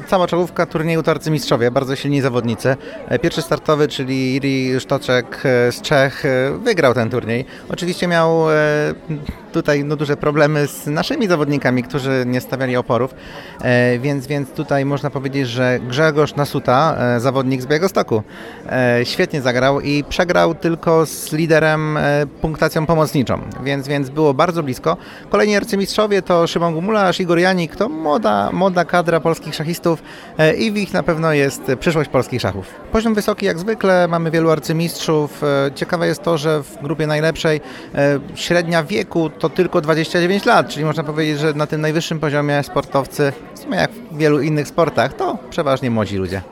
cała czołówka turnieju to arcymistrzowie, bardzo silni zawodnicy. Pierwszy startowy, czyli Jiri Sztoczek z Czech, wygrał ten turniej. Oczywiście miał tutaj duże problemy z naszymi zawodnikami, którzy nie stawiali oporów, więc tutaj można powiedzieć, że Grzegorz Nasuta, zawodnik z Białegostoku, świetnie zagrał i przegrał tylko z liderem punktacją pomocniczą, więc było bardzo blisko. Kolejni arcymistrzowie to Szymon Gumularz, Igor Janik, to młoda kadra polskich szachistów i w ich na pewno jest przyszłość polskich szachów. Poziom wysoki jak zwykle, mamy wielu arcymistrzów. Ciekawe jest to, że w grupie najlepszej średnia wieku to tylko 29 lat, czyli można powiedzieć, że na tym najwyższym poziomie sportowcy, w sumie jak w wielu innych sportach, to przeważnie młodzi ludzie.